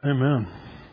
Amen.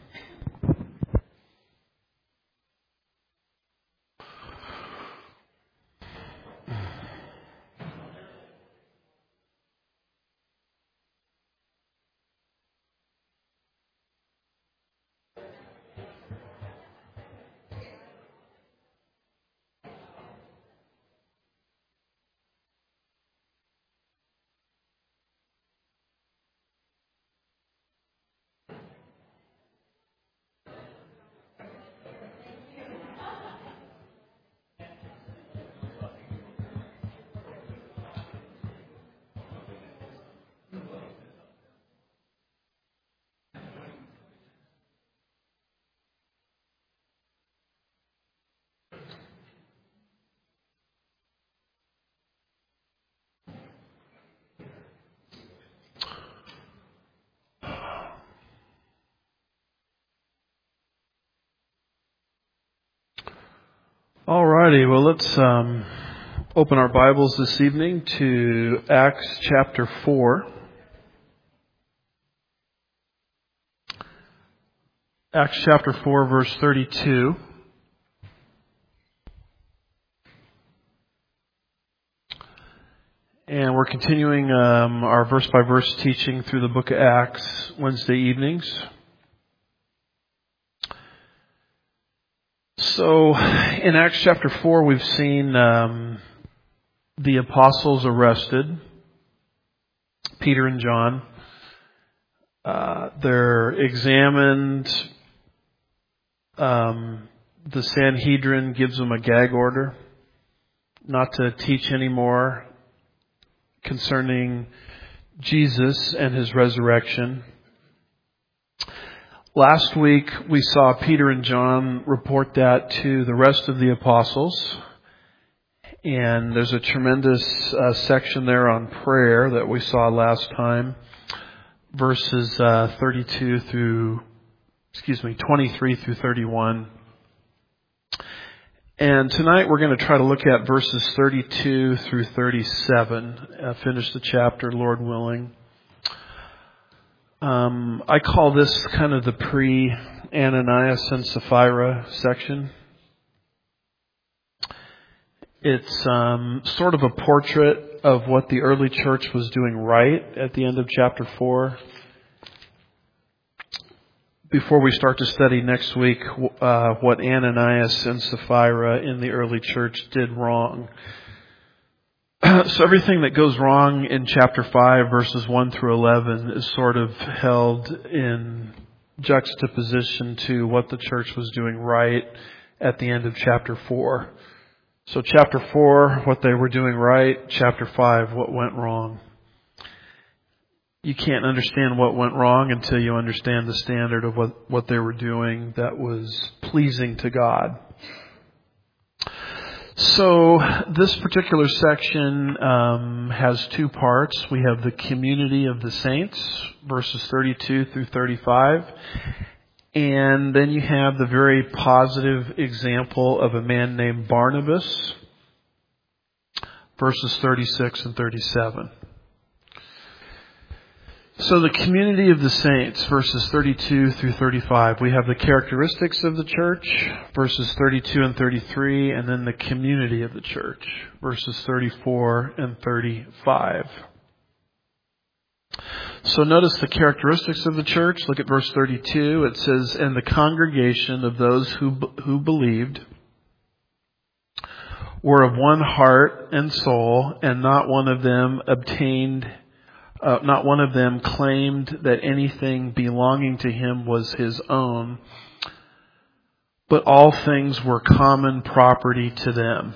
Alrighty, well let's open our Bibles this evening to Acts chapter 4. Acts chapter 4 verse 32. And we're continuing our verse by verse teaching through the book of Acts Wednesday evenings. So in Acts chapter 4 we've seen the apostles arrested, Peter and John. They're examined. The Sanhedrin gives them a gag order not to teach anymore concerning Jesus and His resurrection. Last week we saw Peter and John report that to the rest of the apostles. And there's a tremendous section there on prayer that we saw last time. Verses 23 through 31. And tonight we're going to try to look at verses 32 through 37. Finish the chapter, Lord willing. I call this kind of the pre-Ananias and Sapphira section. It's sort of a portrait of what the early church was doing right at the end of chapter 4. Before we start to study next week what Ananias and Sapphira in the early church did wrong. So everything that goes wrong in chapter 5 verses 1 through 11 is sort of held in juxtaposition to what the church was doing right at the end of chapter 4. So chapter 4, what they were doing right. Chapter 5, what went wrong. You can't understand what went wrong until you understand the standard of what they were doing that was pleasing to God. So this particular section has two parts. We have the community of the saints, verses 32 through 35. And then you have the very positive example of a man named Barnabas, verses 36 and 37. So the community of the saints, verses 32 through 35. We have the characteristics of the church, verses 32 and 33, and then the community of the church, verses 34 and 35. So notice the characteristics of the church. Look at verse 32. It says, "And the congregation of those who believed were of one heart and soul, and not one of them claimed that anything belonging to him was his own, but all things were common property to them."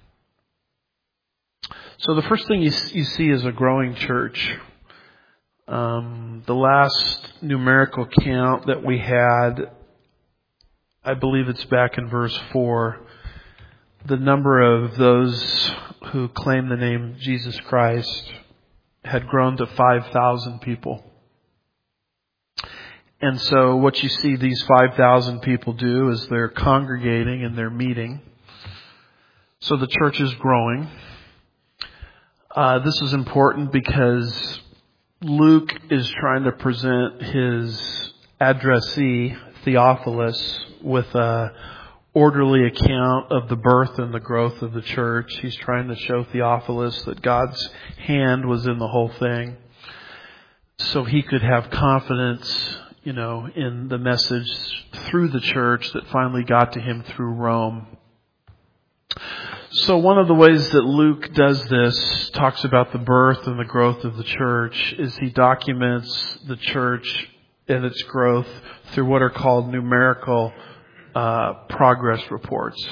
So the first thing you see is a growing church. The last numerical count that we had, I believe it's back in verse 4, the number of those who claim the name Jesus Christ had grown to 5,000 people. And so what you see these 5,000 people do is they're congregating and they're meeting. So the church is growing. This is important because Luke is trying to present his addressee, Theophilus, with a orderly account of the birth and the growth of the church. He's trying to show Theophilus that God's hand was in the whole thing, so he could have confidence, in the message through the church that finally got to him through Rome. So one of the ways that Luke does this, talks about the birth and the growth of the church, is he documents the church and its growth through what are called numerical progress reports.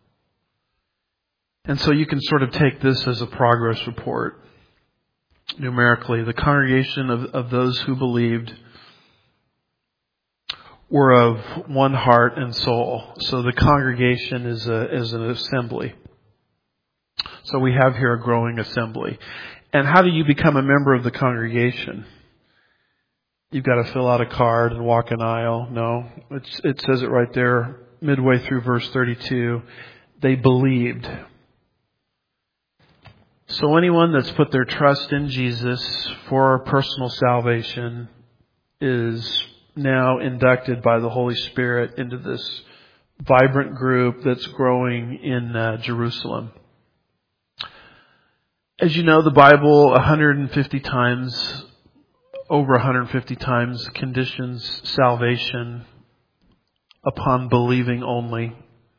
And so you can sort of take this as a progress report. Numerically, the congregation of those who believed were of one heart and soul. So the congregation is an assembly. So we have here a growing assembly. And how do you become a member of the congregation? You've got to fill out a card and walk an aisle. No, it says it right there, midway through verse 32. They believed. So anyone that's put their trust in Jesus for personal salvation is now inducted by the Holy Spirit into this vibrant group that's growing in Jerusalem. As you know, the Bible over 150 times conditions salvation upon believing only.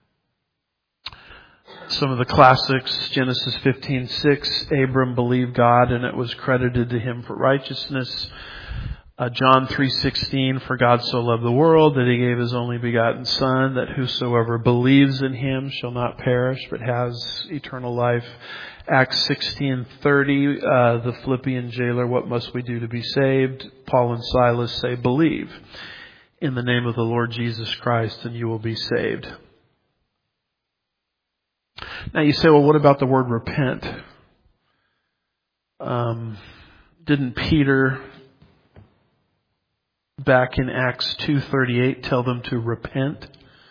Some of the classics, Genesis 15:6, Abram believed God and it was credited to him for righteousness. John 3:16, for God so loved the world that he gave his only begotten Son, that whosoever believes in him shall not perish but has eternal life. Acts 16:30, the Philippian jailer, what must we do to be saved? Paul and Silas say, believe in the name of the Lord Jesus Christ and you will be saved. Now you say, well, what about the word repent? Didn't Peter back in Acts 2:38 tell them to repent?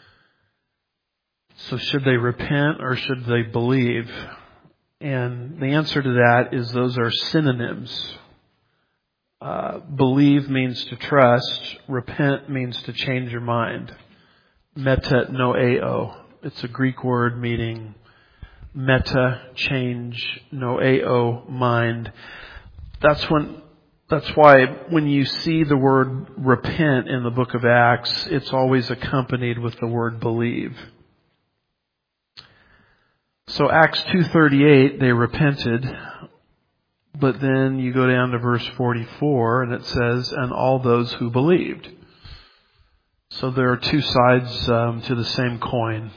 So should they repent or should they believe? And the answer to that is those are synonyms. Believe means to trust. Repent means to change your mind. Metanoeo. It's a Greek word meaning meta, change, noeo, mind. That's why when you see the word repent in the book of Acts, it's always accompanied with the word believe. So Acts 2:38, they repented, but then you go down to verse 44 and it says, and all those who believed. So there are two sides to the same coin.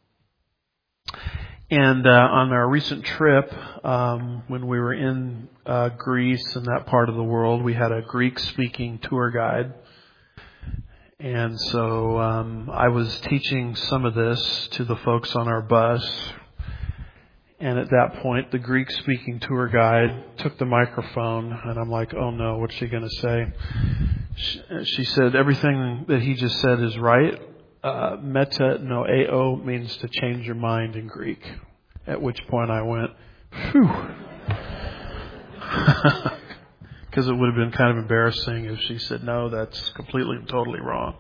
And on our recent trip, when we were in Greece and that part of the world, we had a Greek-speaking tour guide. And so I was teaching some of this to the folks on our bus. And at that point, the Greek-speaking tour guide took the microphone, and I'm like, oh no, what's she going to say? She said, everything that he just said is right. Metanoeo means to change your mind in Greek. At which point I went, phew. Because it would have been kind of embarrassing if she said, no, that's completely and totally wrong.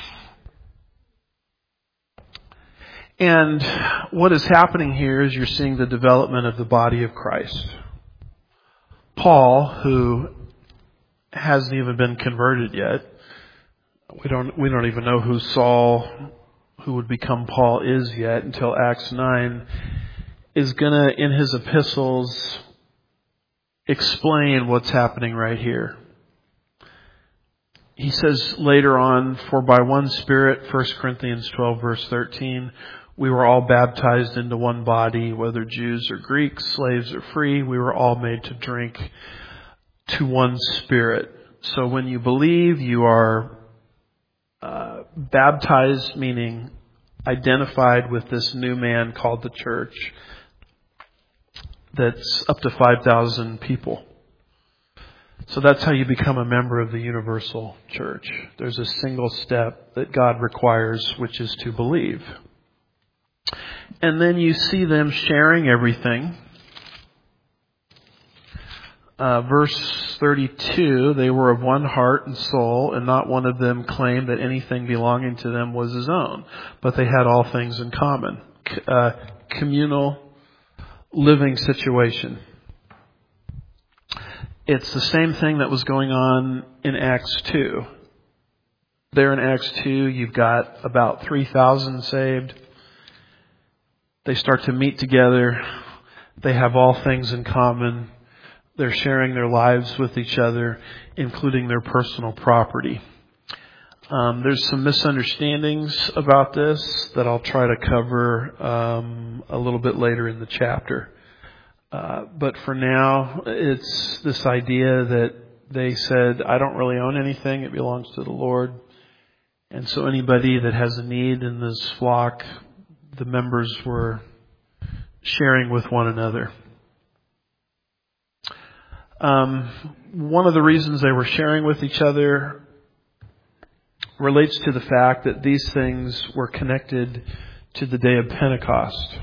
And what is happening here is you're seeing the development of the body of Christ. Paul, who hasn't even been converted yet, we don't even know who Saul, who would become Paul, is yet until Acts 9, is gonna, in his epistles, explain what's happening right here. He says later on, for by one Spirit, 1 Corinthians 12 verse 13, we were all baptized into one body, whether Jews or Greeks, slaves or free, we were all made to drink to one Spirit. So when you believe, you are baptized, meaning identified with this new man called the church that's up to 5,000 people. So that's how you become a member of the universal church. There's a single step that God requires, which is to believe. And then you see them sharing everything. Verse 32, they were of one heart and soul, and not one of them claimed that anything belonging to them was his own, but they had all things in common. Communal living situation. It's the same thing that was going on in Acts 2. There in Acts 2, you've got about 3,000 saved. They start to meet together. They have all things in common. They're sharing their lives with each other, including their personal property. There's some misunderstandings about this that I'll try to cover a little bit later in the chapter. But for now, it's this idea that they said, I don't really own anything. It belongs to the Lord. And so anybody that has a need in this flock, the members were sharing with one another. One of the reasons they were sharing with each other relates to the fact that these things were connected to the day of Pentecost.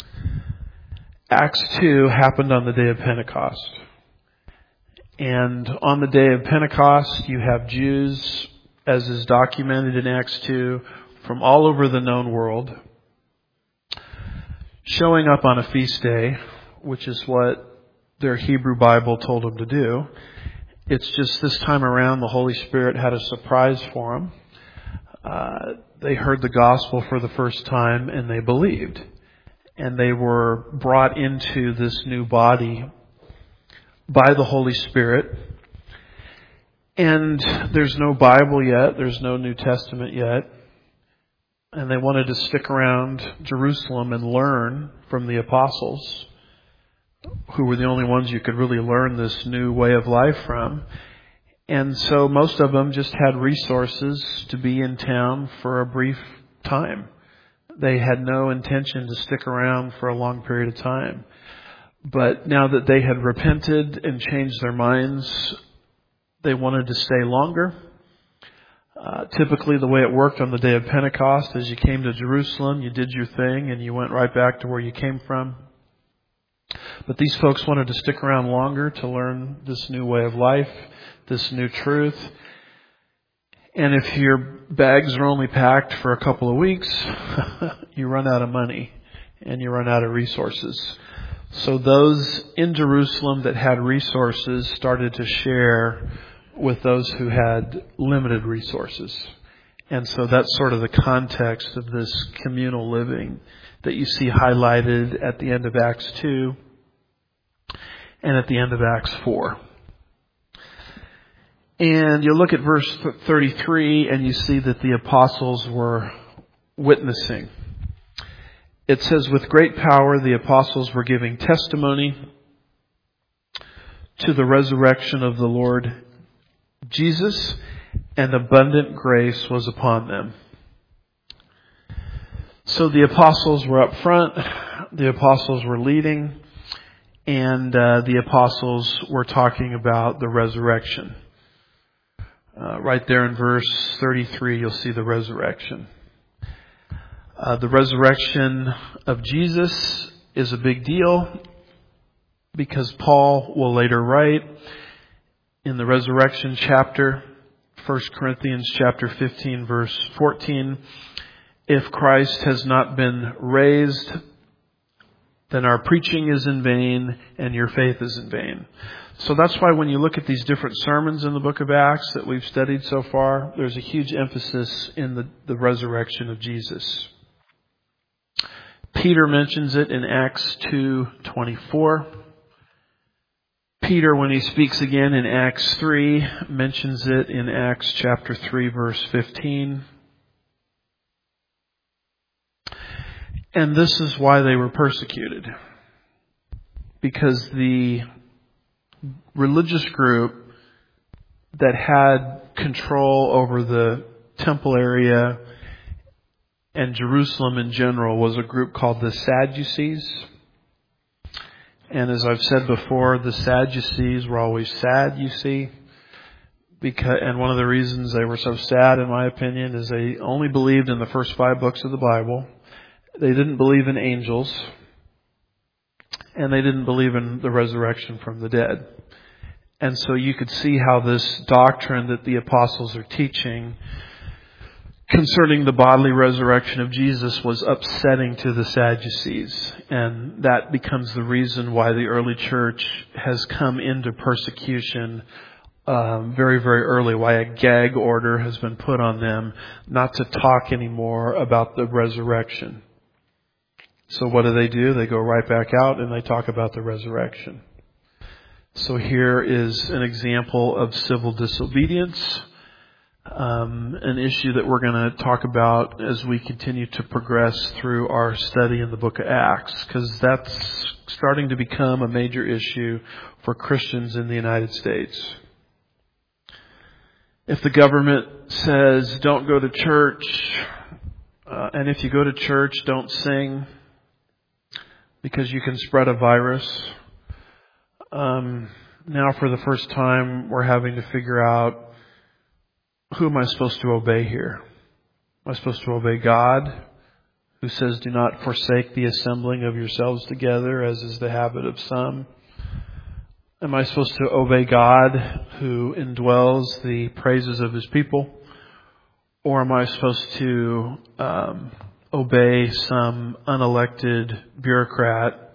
Acts 2 happened on the day of Pentecost. And on the day of Pentecost, you have Jews, as is documented in Acts 2, from all over the known world, showing up on a feast day, which is what their Hebrew Bible told them to do. It's just this time around the Holy Spirit had a surprise for them. They heard the gospel for the first time and they believed. And they were brought into this new body by the Holy Spirit. And there's no Bible yet. There's no New Testament yet. And they wanted to stick around Jerusalem and learn from the apostles, who were the only ones you could really learn this new way of life from. And so most of them just had resources to be in town for a brief time. They had no intention to stick around for a long period of time. But now that they had repented and changed their minds, they wanted to stay longer. Typically the way it worked on the day of Pentecost is you came to Jerusalem, you did your thing, and you went right back to where you came from. But these folks wanted to stick around longer to learn this new way of life, this new truth. And if your bags are only packed for a couple of weeks, you run out of money and you run out of resources. So those in Jerusalem that had resources started to share with those who had limited resources. And so that's sort of the context of this communal living that you see highlighted at the end of Acts 2 and at the end of Acts 4. And you look at verse 33 and you see that the apostles were witnessing. It says, with great power the apostles were giving testimony to the resurrection of the Lord Jesus, and abundant grace was upon them. So the apostles were up front, the apostles were leading, and the apostles were talking about the resurrection. Right there in verse 33, you'll see the resurrection. The resurrection of Jesus is a big deal because Paul will later write in the resurrection chapter, 1 Corinthians chapter 15, verse 14, if Christ has not been raised, then our preaching is in vain and your faith is in vain. So that's why when you look at these different sermons in the book of Acts that we've studied so far, there's a huge emphasis in the resurrection of Jesus. Peter mentions it in Acts 2:24. Peter, when he speaks again in Acts 3, mentions it in Acts chapter 3, verse 15. And this is why they were persecuted. Because the religious group that had control over the temple area and Jerusalem in general was a group called the Sadducees. And as I've said before, the Sadducees were always sad, you see. And one of the reasons they were so sad, in my opinion, is they only believed in the first 5 books of the Bible. They didn't believe in angels. And they didn't believe in the resurrection from the dead. And so you could see how this doctrine that the apostles are teaching concerning the bodily resurrection of Jesus was upsetting to the Sadducees. And that becomes the reason why the early church has come into persecution very, very early, why a gag order has been put on them not to talk anymore about the resurrection. So what do? They go right back out and they talk about the resurrection. So here is an example of civil disobedience, an issue that we're going to talk about as we continue to progress through our study in the book of Acts, because that's starting to become a major issue for Christians in the United States. If the government says don't go to church, and if you go to church, don't sing because you can spread a virus. Now for the first time, we're having to figure out, who am I supposed to obey here? Am I supposed to obey God, who says, do not forsake the assembling of yourselves together, as is the habit of some? Am I supposed to obey God, who indwells the praises of His people? Or am I supposed to obey some unelected bureaucrat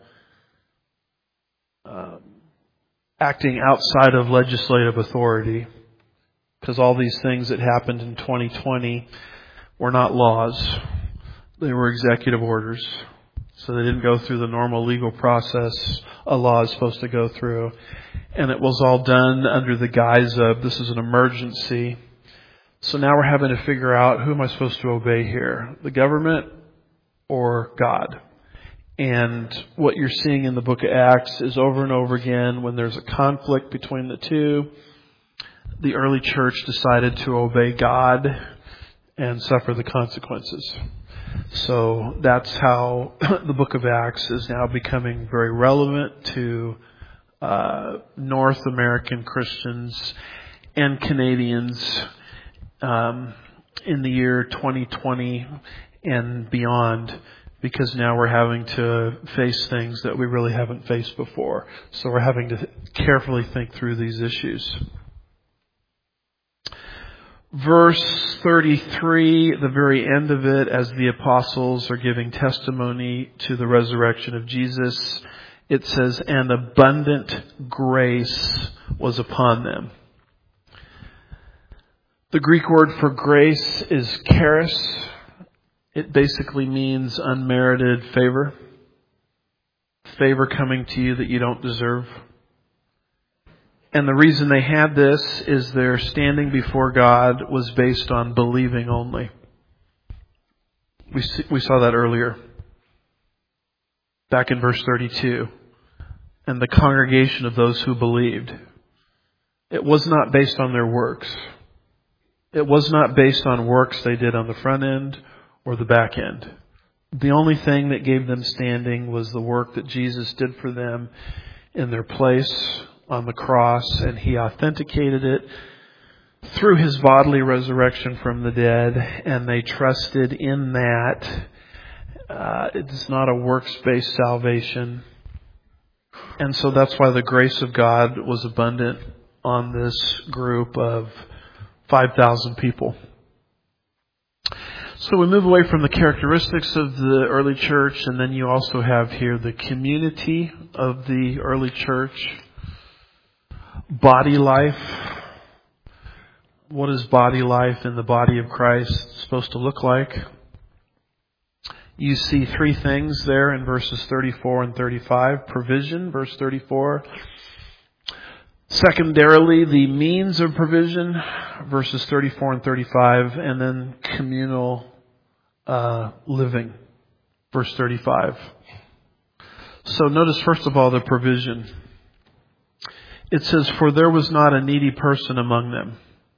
acting outside of legislative authority? Because all these things that happened in 2020 were not laws. They were executive orders. So they didn't go through the normal legal process a law is supposed to go through. And it was all done under the guise of, this is an emergency. So now we're having to figure out, who am I supposed to obey here? The government or God? And what you're seeing in the book of Acts is over and over again, when there's a conflict between the two, the early church decided to obey God and suffer the consequences. So that's how the book of Acts is now becoming very relevant to North American Christians and Canadians in the year 2020 and beyond, because now we're having to face things that we really haven't faced before. So we're having to carefully think through these issues. Verse 33, the very end of it, as the apostles are giving testimony to the resurrection of Jesus, it says, and abundant grace was upon them. The Greek word for grace is charis. It basically means unmerited favor. Favor coming to you that you don't deserve. And the reason they had this is their standing before God was based on believing only. We saw that earlier. Back in verse 32. And the congregation of those who believed. It was not based on their works. It was not based on works they did on the front end or the back end. The only thing that gave them standing was the work that Jesus did for them in their place on the cross, and He authenticated it through His bodily resurrection from the dead, and they trusted in that. It's not a works-based salvation. And so that's why the grace of God was abundant on this group of 5,000 people. So we move away from the characteristics of the early church, and then you also have here the community of the early church. Body life. What is body life in the body of Christ supposed to look like? You see three things there in verses 34 and 35. Provision, verse 34. Secondarily, the means of provision, verses 34 and 35. And then communal living, verse 35. So notice first of all the provision. It says, for there was not a needy person among them.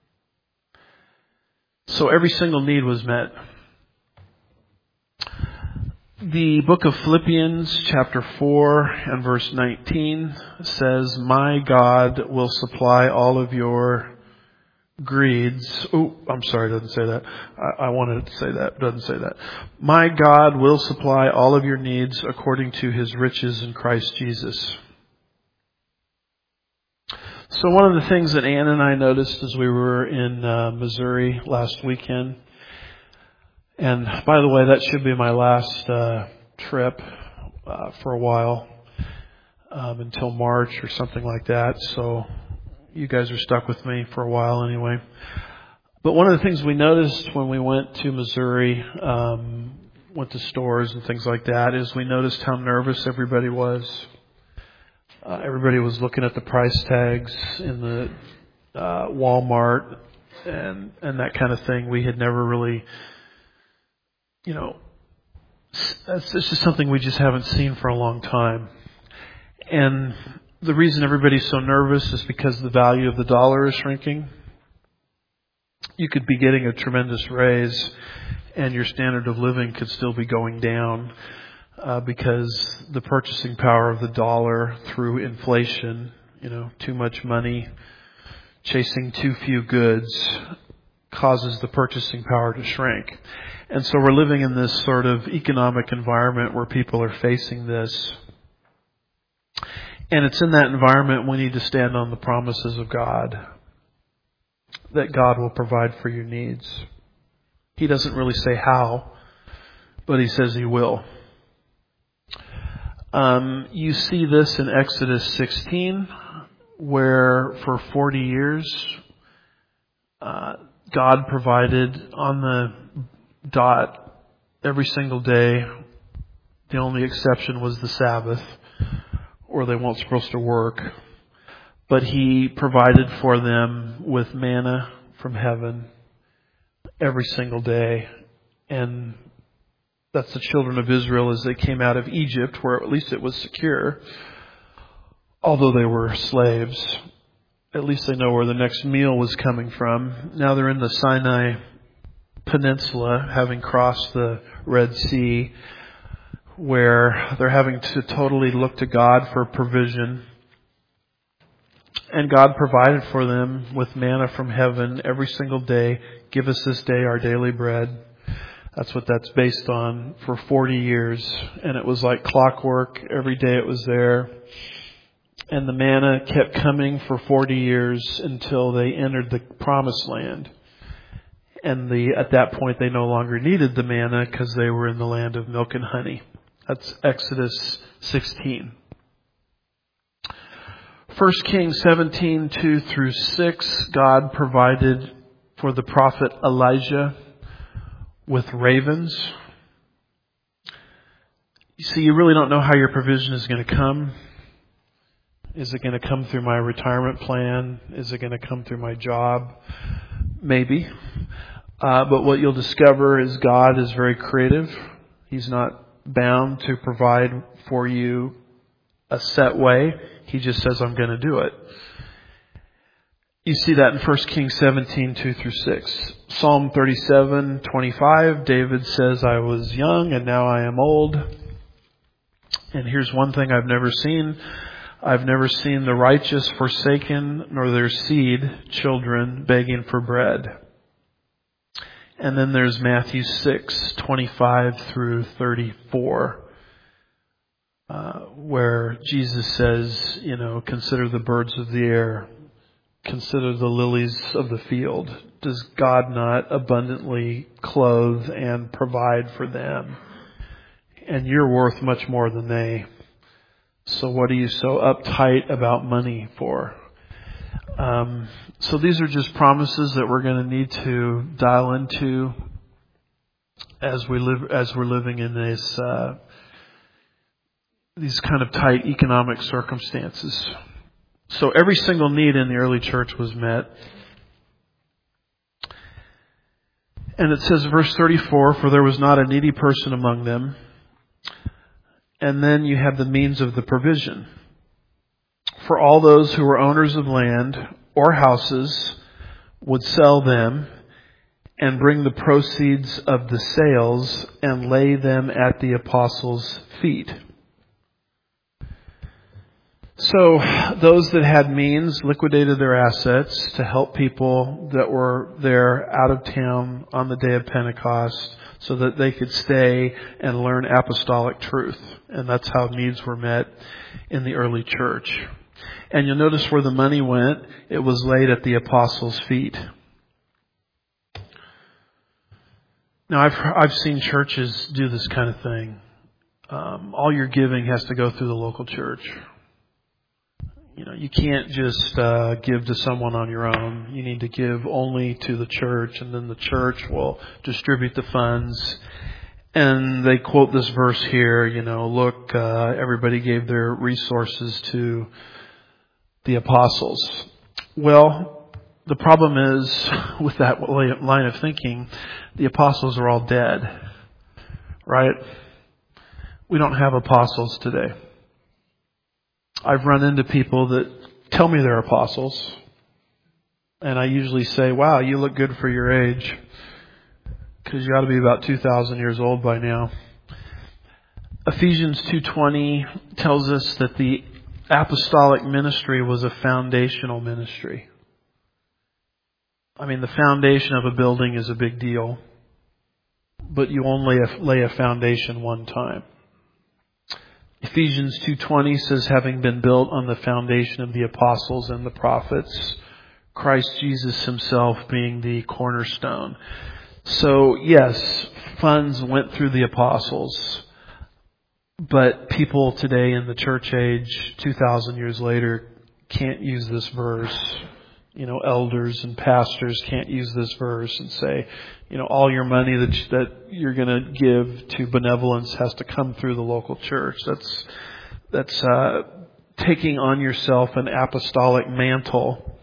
So every single need was met. The book of Philippians, chapter 4 and verse 19 says, my God will supply all of your greeds. Oh, I'm sorry, it doesn't say that. I wanted to say that. It doesn't say that. My God will supply all of your needs according to His riches in Christ Jesus. So one of the things that Ann and I noticed as we were in Missouri last weekend, and by the way, that should be my last trip for a while, until March or something like that. So you guys are stuck with me for a while anyway. But one of the things we noticed when we went to Missouri, went to stores and things like that, is we noticed how nervous everybody was. Everybody was looking at the price tags in the Walmart and that kind of thing. We had never really, it's just something we just haven't seen for a long time. And the reason everybody's so nervous is because the value of the dollar is shrinking. You could be getting a tremendous raise and your standard of living could still be going down. Because the purchasing power of the dollar through inflation, too much money chasing too few goods causes the purchasing power to shrink. And so we're living in this sort of economic environment where people are facing this. And it's in that environment we need to stand on the promises of God, that God will provide for your needs. He doesn't really say how, but He says He will. You see this in Exodus 16, where for 40 years, God provided on the dot every single day. The only exception was the Sabbath, or they weren't supposed to work. But He provided for them with manna from heaven every single day. And that's the children of Israel as they came out of Egypt, where at least it was secure. Although they were slaves, at least they know where the next meal was coming from. Now they're in the Sinai Peninsula, having crossed the Red Sea, where they're having to totally look to God for provision. And God provided for them with manna from heaven every single day. Give us this day our daily bread. That's what that's based on for 40 years. And it was like clockwork. Every day it was there. And the manna kept coming for 40 years until they entered the promised land. And at that point they no longer needed the manna because they were in the land of milk and honey. That's Exodus 16. 1 Kings 17, 2 through 6, God provided for the prophet Elijah with ravens. You see, you really don't know how your provision is going to come. Is it going to come through my retirement plan? Is it going to come through my job? Maybe. But what you'll discover is God is very creative. He's not bound to provide for you a set way. He just says, I'm going to do it. You see that in 1 Kings 17, 2 through 6. Psalm 37, 25, David says, I was young and now I am old. And here's one thing I've never seen. I've never seen the righteous forsaken, nor their seed, children, begging for bread. And then there's Matthew 6, 25 through 34. Where Jesus says, consider the birds of the air. Consider the lilies of the field. Does God not abundantly clothe and provide for them? And you're worth much more than they. So what are you so uptight about money for? So these are just promises that we're going to need to dial into as we're living in these kind of tight economic circumstances. So every single need in the early church was met. And it says, verse 34, for there was not a needy person among them. And then you have the means of the provision. For all those who were owners of land or houses would sell them and bring the proceeds of the sales and lay them at the apostles' feet. So those that had means liquidated their assets to help people that were there out of town on the day of Pentecost so that they could stay and learn apostolic truth. And that's how needs were met in the early church. And you'll notice where the money went. It was laid at the apostles' feet. Now, I've seen churches do this kind of thing. All your giving has to go through the local church. You can't just give to someone on your own. You need to give only to the church, and then the church will distribute the funds. And they quote this verse here, look, everybody gave their resources to the apostles. Well, the problem is, with that line of thinking, the apostles are all dead, right? We don't have apostles today. I've run into people that tell me they're apostles, and I usually say, wow, you look good for your age, because you ought to be about 2,000 years old by now. Ephesians 2:20 tells us that the apostolic ministry was a foundational ministry. I mean, the foundation of a building is a big deal, but you only lay a foundation one time. Ephesians 2:20 says, having been built on the foundation of the apostles and the prophets, Christ Jesus himself being the cornerstone. So, yes, funds went through the apostles, but people today in the church age, 2,000 years later, can't use this verse. Elders and pastors can't use this verse and say, all your money that you're going to give to benevolence has to come through the local church. That's taking on yourself an apostolic mantle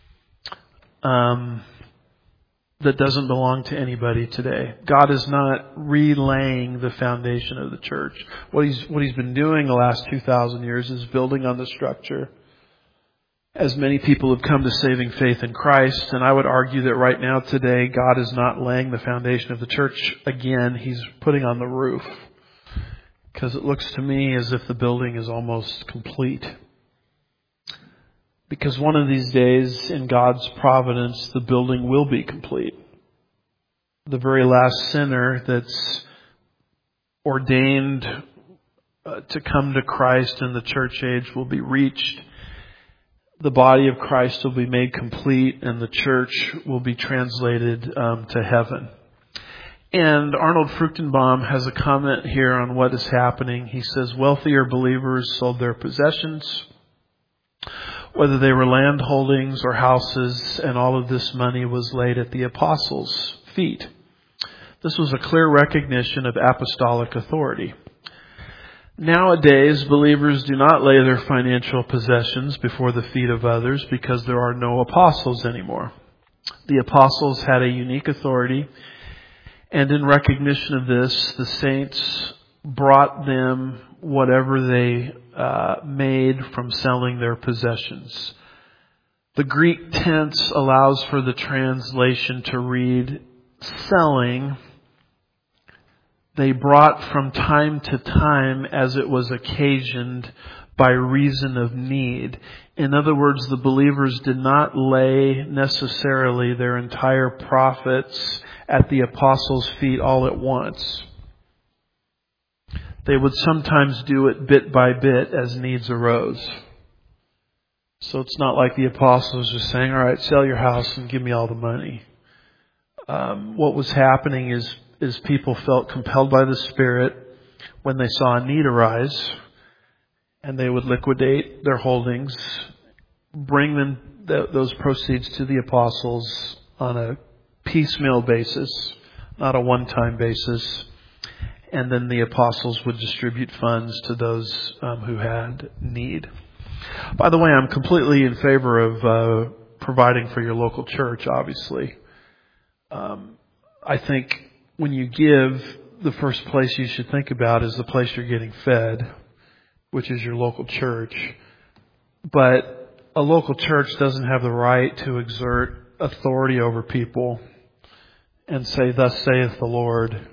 that doesn't belong to anybody today. God is not relaying the foundation of the church. What he's been doing the last 2,000 years is building on the structure. As many people have come to saving faith in Christ, and I would argue that right now today, God is not laying the foundation of the church again. He's putting on the roof. Because it looks to me as if the building is almost complete. Because one of these days, in God's providence, the building will be complete. The very last sinner that's ordained to come to Christ in the church age will be reached. The body of Christ will be made complete, and the church will be translated to heaven. And Arnold Fruchtenbaum has a comment here on what is happening. He says, wealthier believers sold their possessions, whether they were land holdings or houses, and all of this money was laid at the apostles' feet. This was a clear recognition of apostolic authority. Nowadays, believers do not lay their financial possessions before the feet of others because there are no apostles anymore. The apostles had a unique authority, and in recognition of this, the saints brought them whatever they made from selling their possessions. The Greek tense allows for the translation to read, selling. They brought from time to time as it was occasioned by reason of need. In other words, the believers did not lay necessarily their entire profits at the apostles' feet all at once. They would sometimes do it bit by bit as needs arose. So it's not like the apostles just saying, all right, sell your house and give me all the money. What was happening is people felt compelled by the Spirit when they saw a need arise, and they would liquidate their holdings, bring them those proceeds to the apostles on a piecemeal basis, not a one-time basis, and then the apostles would distribute funds to those who had need. By the way, I'm completely in favor of providing for your local church, obviously. I think when you give, the first place you should think about is the place you're getting fed, which is your local church. But a local church doesn't have the right to exert authority over people and say, thus saith the Lord,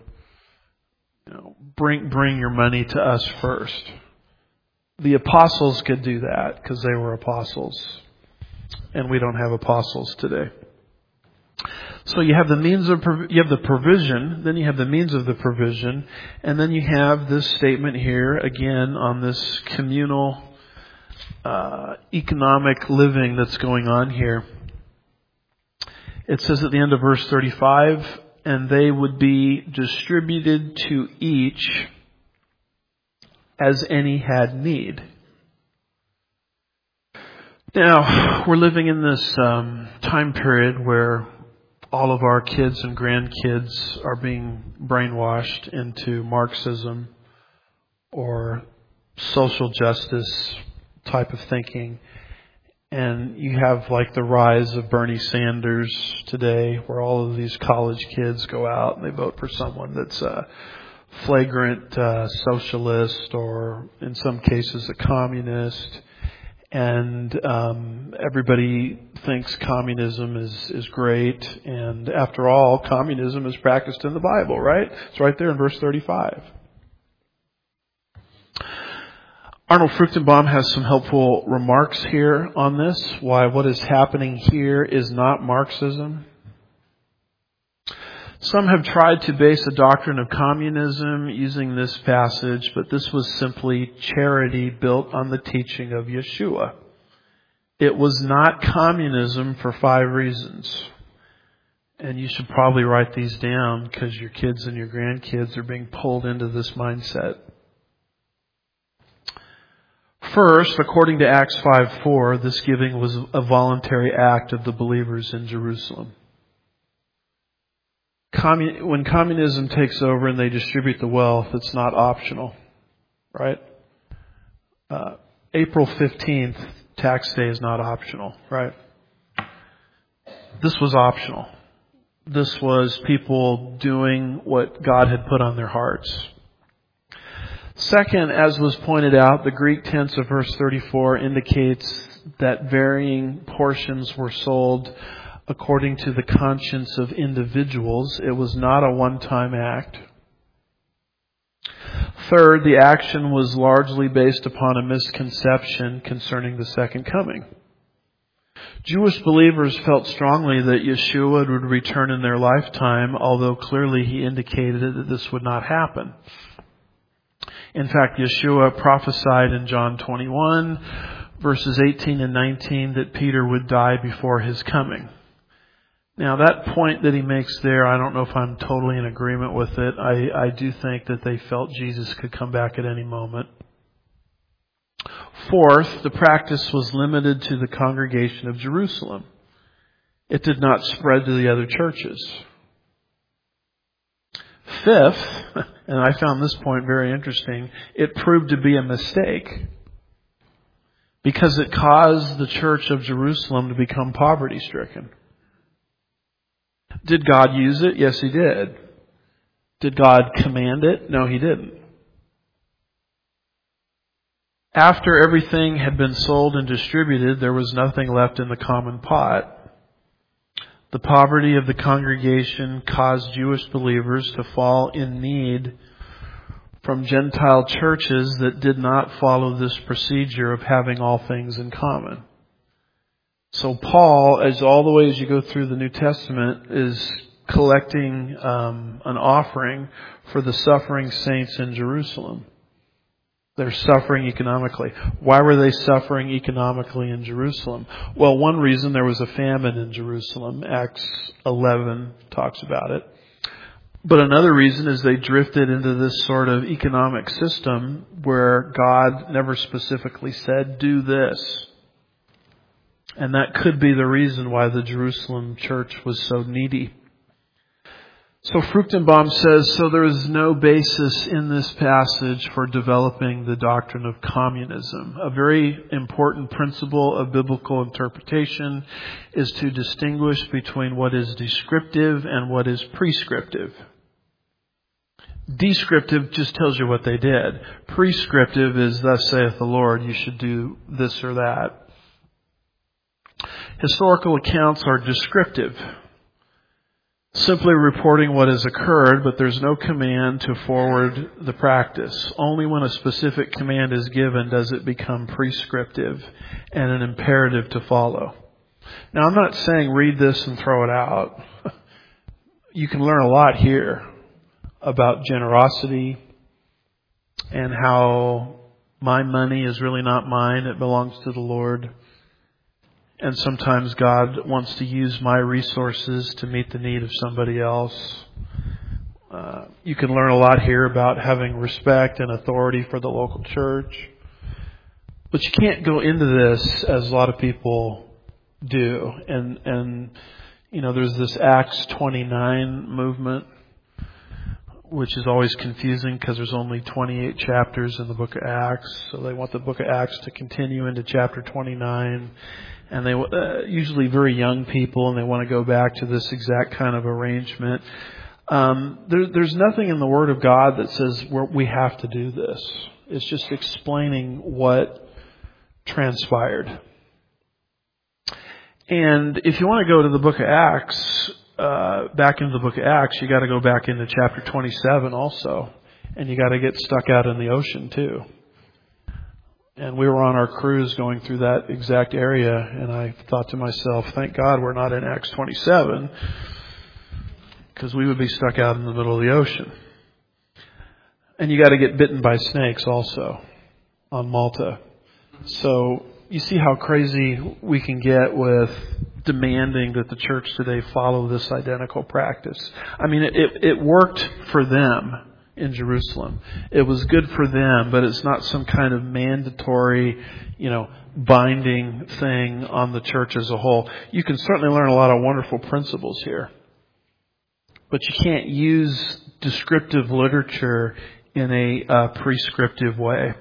bring your money to us first. The apostles could do that because they were apostles, and we don't have apostles today. So you have the means of you have the provision, then you have the means of the provision, and then you have this statement here again on this communal economic living that's going on here. It says at the end of verse 35, and they would be distributed to each as any had need. Now, we're living in this time period where all of our kids and grandkids are being brainwashed into Marxism or social justice type of thinking. And you have like the rise of Bernie Sanders today, where all of these college kids go out and they vote for someone that's a flagrant socialist or in some cases a communist. And everybody thinks communism is great. And after all, communism is practiced in the Bible, right? It's right there in verse 35. Arnold Fruchtenbaum has some helpful remarks here on this, why what is happening here is not Marxism. Some have tried to base a doctrine of communism using this passage, but this was simply charity built on the teaching of Yeshua. It was not communism for 5 reasons. And you should probably write these down because your kids and your grandkids are being pulled into this mindset. First, according to Acts 5:4, this giving was a voluntary act of the believers in Jerusalem. When communism takes over and they distribute the wealth, it's not optional, right? April 15th, tax day is not optional, right? This was optional. This was people doing what God had put on their hearts. Second, as was pointed out, the Greek tense of verse 34 indicates that varying portions were sold according to the conscience of individuals. It was not a one-time act. Third, the action was largely based upon a misconception concerning the second coming. Jewish believers felt strongly that Yeshua would return in their lifetime, although clearly he indicated that this would not happen. In fact, Yeshua prophesied in John 21, verses 18 and 19, that Peter would die before his coming. Now, that point that he makes there, I don't know if I'm totally in agreement with it. I do think that they felt Jesus could come back at any moment. Fourth, the practice was limited to the congregation of Jerusalem. It did not spread to the other churches. Fifth, and I found this point very interesting, it proved to be a mistake because it caused the church of Jerusalem to become poverty-stricken. Did God use it? Yes, He did. Did God command it? No, He didn't. After everything had been sold and distributed, there was nothing left in the common pot. The poverty of the congregation caused Jewish believers to fall in need from Gentile churches that did not follow this procedure of having all things in common. So Paul, as all the way as you go through the New Testament, is collecting an offering for the suffering saints in Jerusalem. They're suffering economically. Why were they suffering economically in Jerusalem? Well, one reason, there was a famine in Jerusalem. Acts 11 talks about it. But another reason is they drifted into this sort of economic system where God never specifically said, do this. And that could be the reason why the Jerusalem church was so needy. So Fruchtenbaum says, so there is no basis in this passage for developing the doctrine of communism. A very important principle of biblical interpretation is to distinguish between what is descriptive and what is prescriptive. Descriptive just tells you what they did. Prescriptive is, thus saith the Lord, you should do this or that. Historical accounts are descriptive, simply reporting what has occurred, but there's no command to forward the practice. Only when a specific command is given does it become prescriptive and an imperative to follow. Now, I'm not saying read this and throw it out. You can learn a lot here about generosity and how My money is really not mine. It belongs to the Lord. And sometimes God wants to use my resources to meet the need of somebody else. You can learn a lot here about having respect and authority for the local church. But you can't go into this as a lot of people do. And there's this Acts 29 movement, which is always confusing because there's only 28 chapters in the book of Acts. So they want the book of Acts to continue into chapter 29. And they usually very young people, and they want to go back to this exact kind of arrangement. There's nothing in the Word of God that says we have to do this. It's just explaining what transpired. And if you want to go to the book of Acts, back into the book of Acts, you got to go back into chapter 27 also. And you got to get stuck out in the ocean too. And we were on our cruise going through that exact area, and I thought to myself, thank God we're not in Acts 27, because we would be stuck out in the middle of the ocean. And you got to get bitten by snakes also on Malta. So you see how crazy we can get with demanding that the church today follow this identical practice. I mean, it worked for them in Jerusalem. It was good for them, but it's not some kind of mandatory, binding thing on the church as a whole. You can certainly learn a lot of wonderful principles here, but you can't use descriptive literature in a prescriptive way.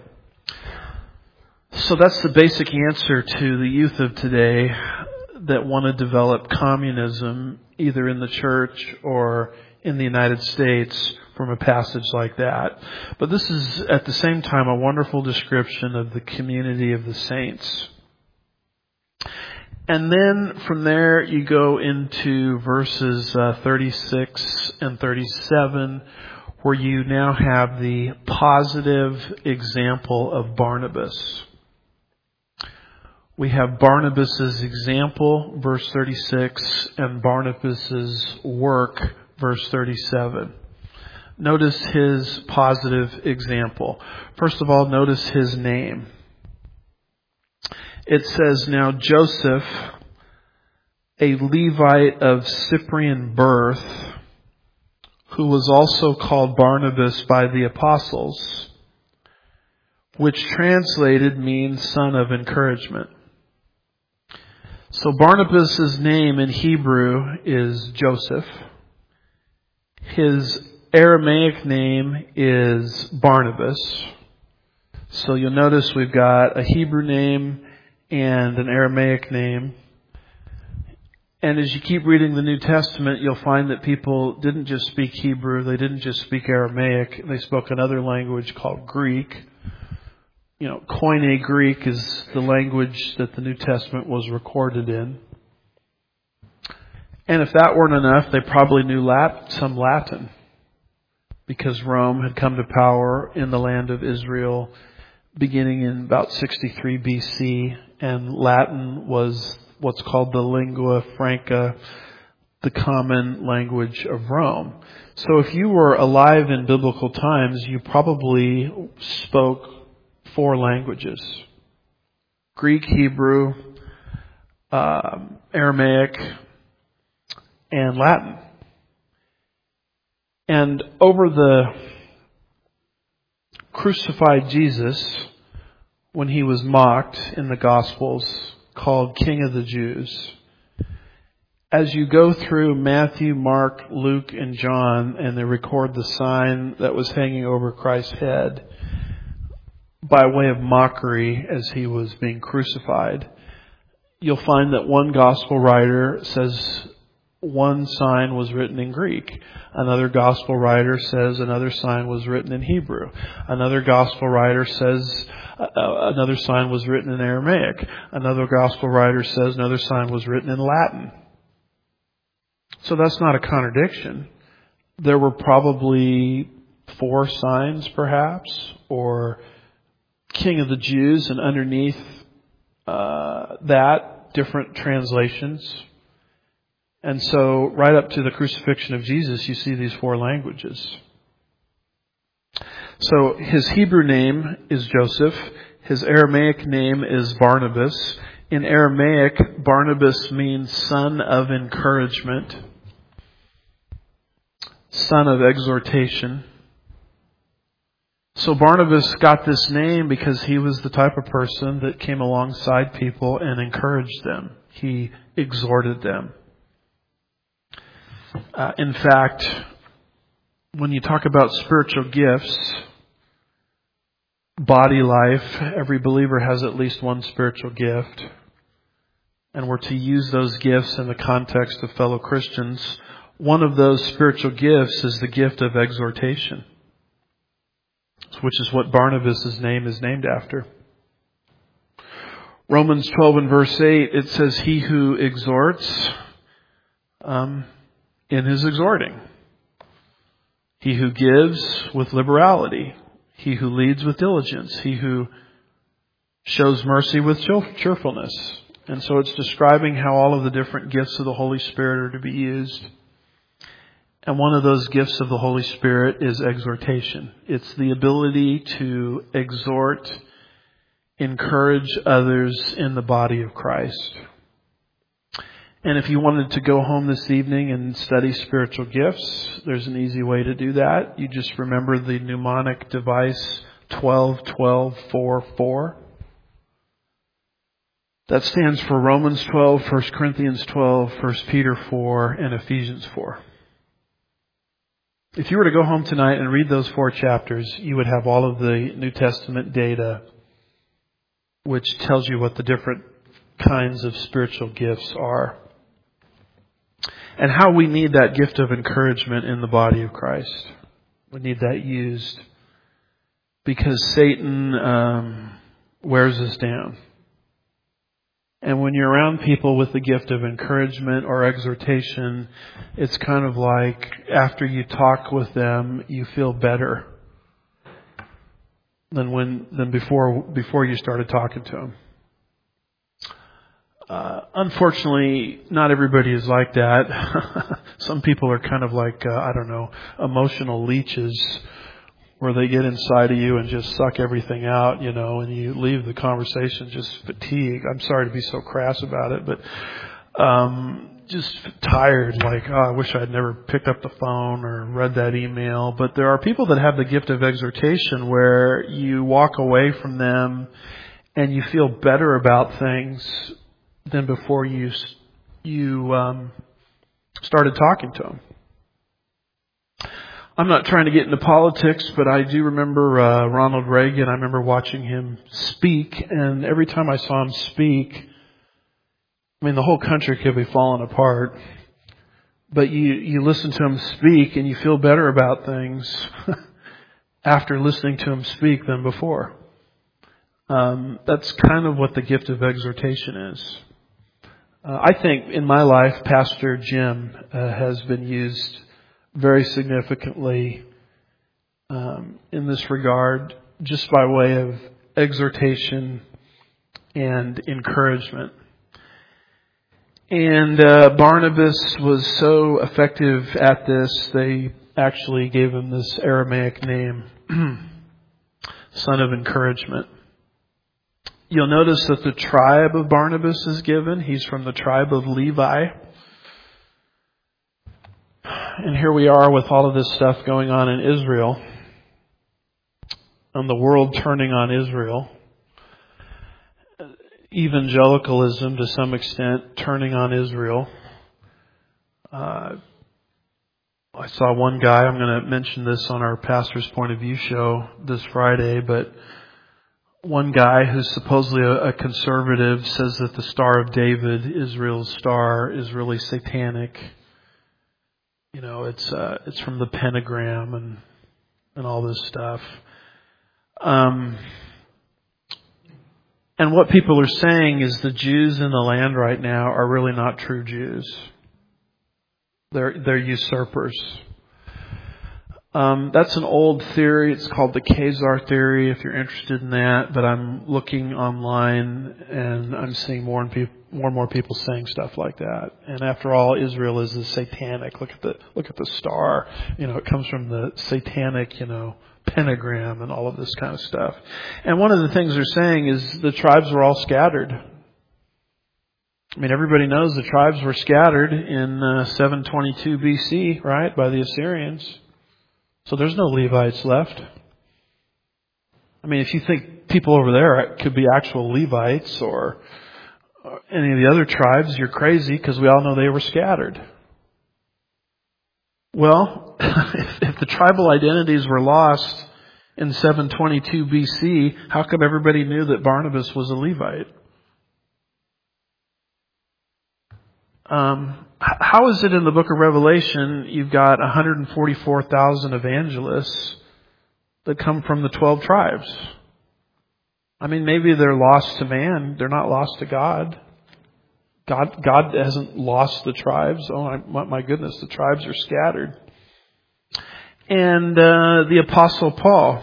So that's the basic answer to the youth of today that want to develop communism either in the church or in the United States from a passage like that. But this is at the same time a wonderful description of the community of the saints. And then from there you go into verses 36 and 37, where you now have the positive example of Barnabas. We have Barnabas' example, verse 36, and Barnabas' work, verse 37. Notice his positive example. First of all, notice his name. It says, now Joseph, a Levite of Cyprian birth, who was also called Barnabas by the apostles, which translated means son of encouragement. So Barnabas' name in Hebrew is Joseph. His Aramaic name is Barnabas. So you'll notice we've got a Hebrew name and an Aramaic name. And as you keep reading the New Testament, you'll find that people didn't just speak Hebrew, they didn't just speak Aramaic, they spoke another language called Greek. Koine Greek is the language that the New Testament was recorded in. And if that weren't enough, they probably knew some Latin, because Rome had come to power in the land of Israel beginning in about 63 BC, and Latin was what's called the lingua franca, the common language of Rome. So if you were alive in biblical times, you probably spoke 4 languages: Greek, Hebrew, Aramaic, and Latin. And over the crucified Jesus, when he was mocked in the Gospels, called King of the Jews, as you go through Matthew, Mark, Luke, and John, and they record the sign that was hanging over Christ's head by way of mockery as he was being crucified, you'll find that one gospel writer says one sign was written in Greek. Another gospel writer says another sign was written in Hebrew. Another gospel writer says another sign was written in Aramaic. Another gospel writer says another sign was written in Latin. So that's not a contradiction. There were probably 4 signs perhaps, or King of the Jews, and underneath that, different translations. And so right up to the crucifixion of Jesus, you see these 4 languages. So his Hebrew name is Joseph. His Aramaic name is Barnabas. In Aramaic, Barnabas means son of encouragement, son of exhortation. So Barnabas got this name because he was the type of person that came alongside people and encouraged them. He exhorted them. In fact, when you talk about spiritual gifts, body life, every believer has at least one spiritual gift. And we're to use those gifts in the context of fellow Christians. One of those spiritual gifts is the gift of exhortation, which is what Barnabas' name is named after. Romans 12 and verse 8, it says, he who exhorts in his exhorting. He who gives with liberality. He who leads with diligence. He who shows mercy with cheerfulness. And so it's describing how all of the different gifts of the Holy Spirit are to be used. And one of those gifts of the Holy Spirit is exhortation. It's the ability to exhort, encourage others in the body of Christ. And if you wanted to go home this evening and study spiritual gifts, there's an easy way to do that. You just remember the mnemonic device 12-12-4-4. That stands for Romans 12, 1 Corinthians 12, 1 Peter 4, and Ephesians 4. If you were to go home tonight and read those 4 chapters, you would have all of the New Testament data, which tells you what the different kinds of spiritual gifts are. And how we need that gift of encouragement in the body of Christ. We need that used because Satan wears us down. And when you're around people with the gift of encouragement or exhortation, it's kind of like after you talk with them, you feel better than before you started talking to them. Unfortunately, not everybody is like that. Some people are kind of like, emotional leeches where they get inside of you and just suck everything out, and you leave the conversation just fatigued. I'm sorry to be so crass about it, but just tired, like, I wish I'd never picked up the phone or read that email. But there are people that have the gift of exhortation where you walk away from them and you feel better about things than before you started talking to them. I'm not trying to get into politics, but I do remember Ronald Reagan. I remember watching him speak, and every time I saw him speak, the whole country could be falling apart. But you listen to him speak, and you feel better about things after listening to him speak than before. That's kind of what the gift of exhortation is. I think in my life, Pastor Jim has been used very significantly in this regard, just by way of exhortation and encouragement. And Barnabas was so effective at this, they actually gave him this Aramaic name, son of encouragement. You'll notice that the tribe of Barnabas is given. He's from the tribe of Levi. And here we are with all of this stuff going on in Israel, and the world turning on Israel. Evangelicalism, to some extent, turning on Israel. I saw one guy, I'm going to mention this on our Pastor's Point of View show this Friday, but one guy who's supposedly a conservative says that the Star of David, Israel's star, is really satanic. It's from the pentagram and all this stuff. And what people are saying is the Jews in the land right now are really not true Jews. They're usurpers. That's an old theory. It's called the Khazar theory, if you're interested in that. But I'm looking online and I'm seeing more and more people saying stuff like that. And after all, Israel is satanic. Look at the star. It comes from the satanic, pentagram and all of this kind of stuff. And one of the things they're saying is the tribes were all scattered. I mean, everybody knows the tribes were scattered in 722 BC, right, by the Assyrians. So there's no Levites left. I mean, if you think people over there could be actual Levites or any of the other tribes, you're crazy, because we all know they were scattered. Well, if the tribal identities were lost in 722 BC, how come everybody knew that Barnabas was a Levite? How is it in the book of Revelation you've got 144,000 evangelists that come from the 12 tribes? I mean, maybe they're lost to man. They're not lost to God. God hasn't lost the tribes. Oh, my goodness, the tribes are scattered. And the Apostle Paul,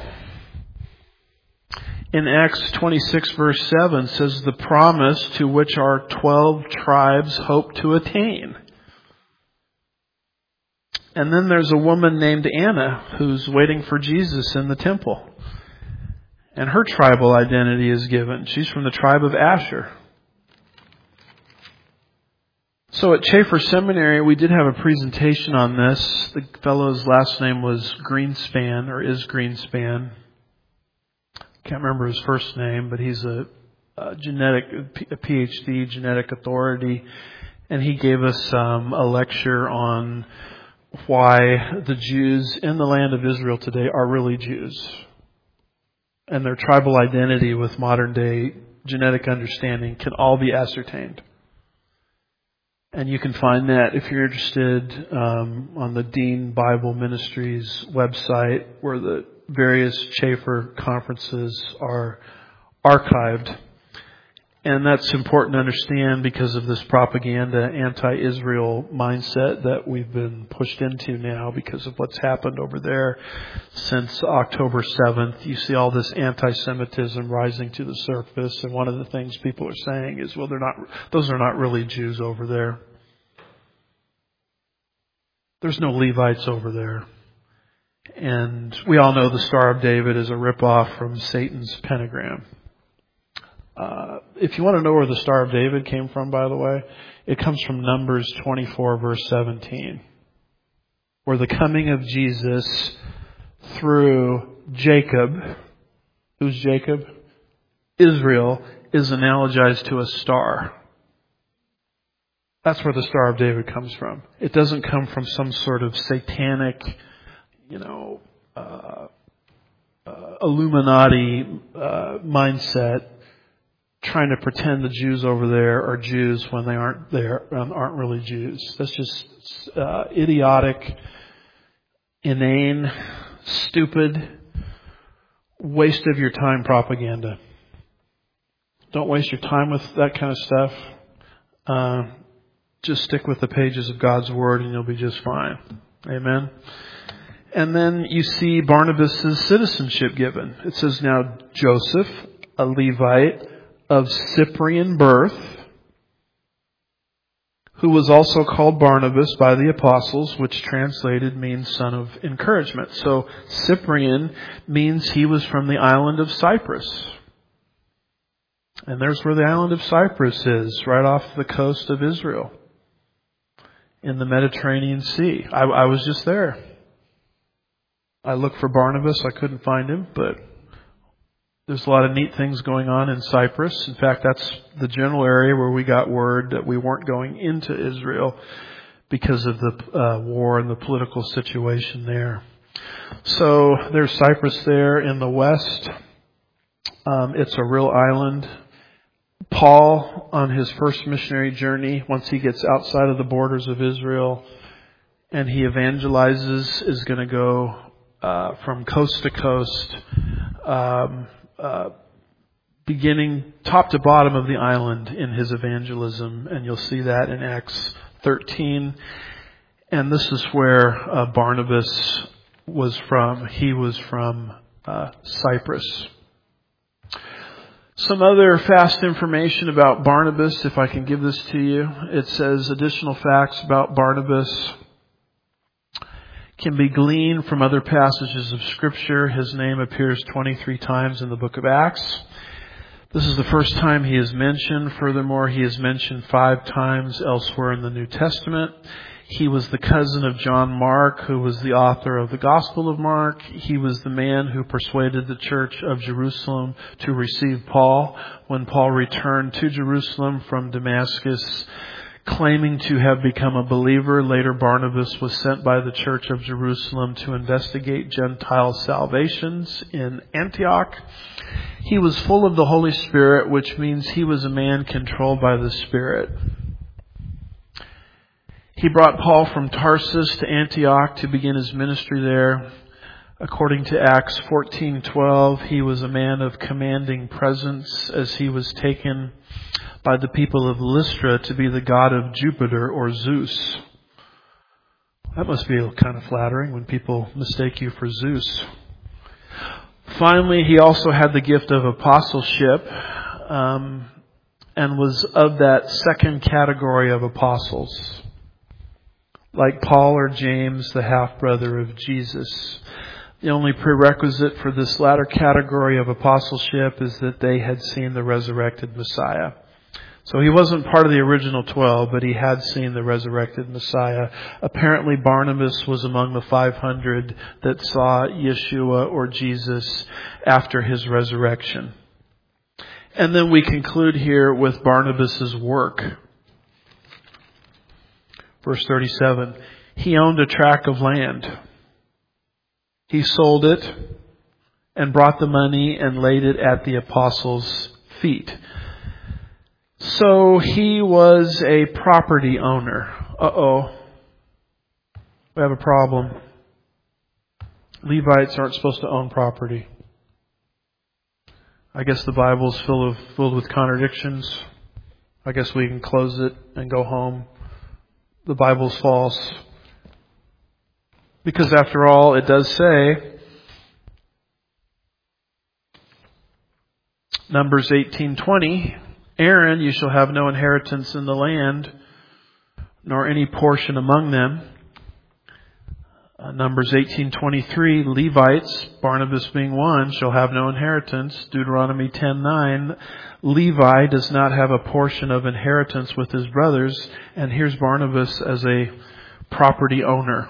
in Acts 26 verse 7, says, the promise to which our 12 tribes hope to attain. And then there's a woman named Anna who's waiting for Jesus in the temple. And her tribal identity is given. She's from the tribe of Asher. So at Chafer Seminary, we did have a presentation on this. The fellow's last name was Greenspan, or is Greenspan. Can't remember his first name, but he's a PhD, genetic authority. And he gave us a lecture on why the Jews in the land of Israel today are really Jews. And their tribal identity with modern day genetic understanding can all be ascertained. And you can find that if you're interested on the Dean Bible Ministries website, where the various Chafer conferences are archived. And that's important to understand because of this propaganda, anti-Israel mindset that we've been pushed into now because of what's happened over there since October 7th. You see all this anti-Semitism rising to the surface, and one of the things people are saying is, well, those are not really Jews over there. There's no Levites over there. And we all know the Star of David is a ripoff from Satan's pentagram. If you want to know where the Star of David came from, by the way, it comes from Numbers 24, verse 17, where the coming of Jesus through Jacob, who's Jacob? Israel, is analogized to a star. That's where the Star of David comes from. It doesn't come from some sort of satanic, Illuminati mindset, trying to pretend the Jews over there are Jews when they aren't really Jews. That's just idiotic, inane, stupid, waste of your time propaganda. Don't waste your time with that kind of stuff. Just stick with the pages of God's Word and you'll be just fine. Amen. And then you see Barnabas' citizenship given. It says, now Joseph, a Levite of Cyprian birth, who was also called Barnabas by the apostles, which translated means son of encouragement. So Cyprian means he was from the island of Cyprus. And there's where the island of Cyprus is, right off the coast of Israel, in the Mediterranean Sea. I was just there. I looked for Barnabas. I couldn't find him, but there's a lot of neat things going on in Cyprus. In fact, that's the general area where we got word that we weren't going into Israel because of the war and the political situation there. So there's Cyprus there in the west. It's a real island. Paul, on his first missionary journey, once he gets outside of the borders of Israel and he evangelizes, is going to go from coast to coast, beginning top to bottom of the island in his evangelism. And you'll see that in Acts 13. And this is where Barnabas was from. He was from Cyprus. Some other fast information about Barnabas, if I can give this to you. It says additional facts about Barnabas. can be gleaned from other passages of Scripture. His name appears 23 times in the book of Acts. This is the first time he is mentioned. Furthermore, he is mentioned 5 times elsewhere in the New Testament. He was the cousin of John Mark, who was the author of the Gospel of Mark. He was the man who persuaded the church of Jerusalem to receive Paul when Paul returned to Jerusalem from Damascus, claiming to have become a believer. Later, Barnabas was sent by the church of Jerusalem to investigate Gentile salvations in Antioch. He was full of the Holy Spirit, which means he was a man controlled by the Spirit. He brought Paul from Tarsus to Antioch to begin his ministry there. According to Acts 14:12, he was a man of commanding presence as he was taken by the people of Lystra to be the god of Jupiter or Zeus. That must be kind of flattering when people mistake you for Zeus. Finally, he also had the gift of apostleship and was of that second category of apostles, like Paul or James, the half-brother of Jesus. The only prerequisite for this latter category of apostleship is that they had seen the resurrected Messiah. So he wasn't part of the original 12, but he had seen the resurrected Messiah. Apparently Barnabas was among the 500 that saw Yeshua or Jesus after his resurrection. And then we conclude here with Barnabas' work. Verse 37, he owned a tract of land. He sold it and brought the money and laid it at the apostles' feet. So he was a property owner. We have a problem. Levites aren't supposed to own property. I guess the Bible's filled with contradictions. I guess we can close it and go home. The Bible's false. Because after all, it does say, Numbers 18:20, Aaron, you shall have no inheritance in the land, nor any portion among them. Numbers 18:23, Levites, Barnabas being one, shall have no inheritance. Deuteronomy 10:9, Levi does not have a portion of inheritance with his brothers. And here's Barnabas as a property owner.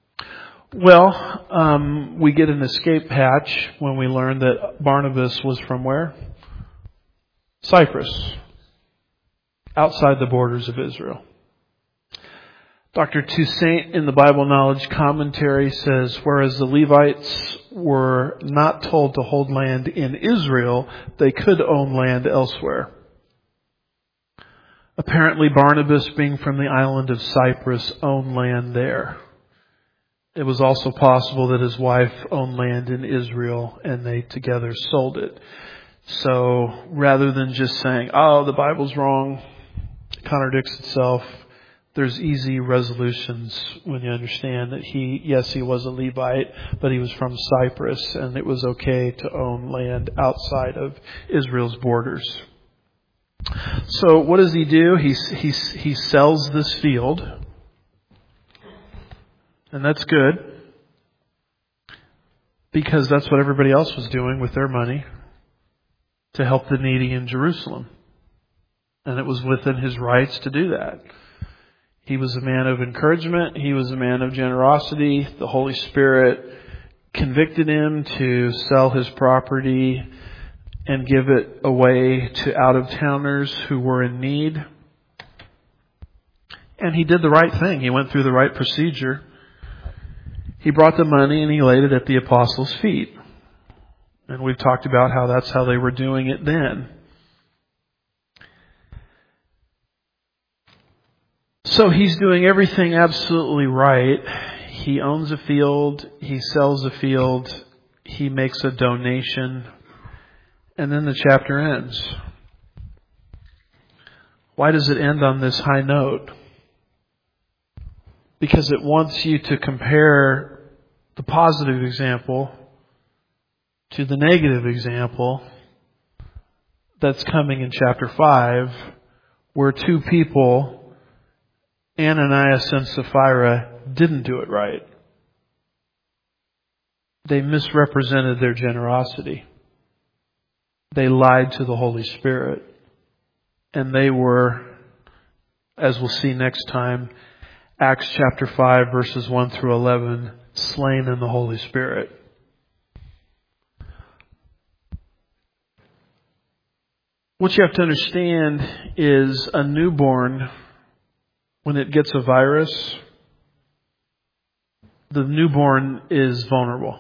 Well, we get an escape hatch when we learn that Barnabas was from where? Cyprus, outside the borders of Israel. Dr. Toussaint in the Bible Knowledge Commentary says, whereas the Levites were not told to hold land in Israel, they could own land elsewhere. Apparently Barnabas, being from the island of Cyprus, owned land there. It was also possible that his wife owned land in Israel and they together sold it. So rather than just saying, the Bible's wrong, it contradicts itself, there's easy resolutions when you understand that he was a Levite, but he was from Cyprus and it was okay to own land outside of Israel's borders. So what does he do? He sells this field. And that's good, because that's what everybody else was doing with their money to help the needy in Jerusalem. And it was within his rights to do that. He was a man of encouragement. He was a man of generosity. The Holy Spirit convicted him to sell his property and give it away to out-of-towners who were in need. And he did the right thing. He went through the right procedure. He brought the money and he laid it at the apostles' feet. And we've talked about how that's how they were doing it then. So he's doing everything absolutely right. He owns a field. He sells a field. He makes a donation. And then the chapter ends. Why does it end on this high note? Because it wants you to compare the positive example to the negative example that's coming in chapter 5, where two people, Ananias and Sapphira, didn't do it right. they misrepresented their generosity. They lied to the Holy Spirit. And they were, as we'll see next time, Acts chapter 5 verses 1 through 11, slain in the Holy Spirit. What you have to understand is a newborn, when it gets a virus, the newborn is vulnerable.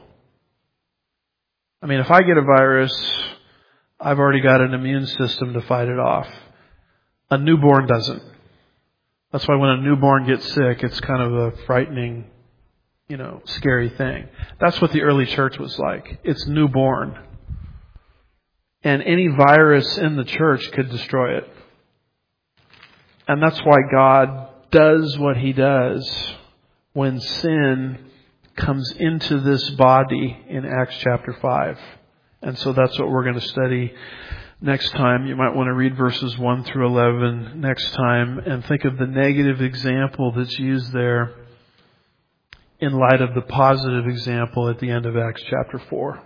I mean, if I get a virus, I've already got an immune system to fight it off. A newborn doesn't. That's why when a newborn gets sick, it's kind of a frightening, scary thing. That's what the early church was like. It's newborn. And any virus in the church could destroy it. And that's why God does what He does when sin comes into this body in Acts chapter 5. And so that's what we're going to study next time. You might want to read verses 1 through 11 next time and think of the negative example that's used there in light of the positive example at the end of Acts chapter 4.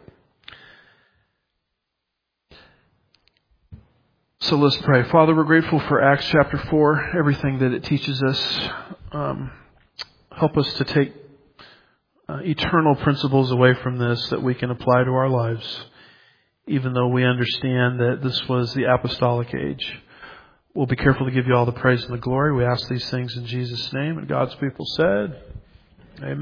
So let's pray. Father, we're grateful for Acts chapter 4, everything that it teaches us. Help us to take eternal principles away from this that we can apply to our lives, even though we understand that this was the apostolic age. We'll be careful to give you all the praise and the glory. We ask these things in Jesus' name. And God's people said...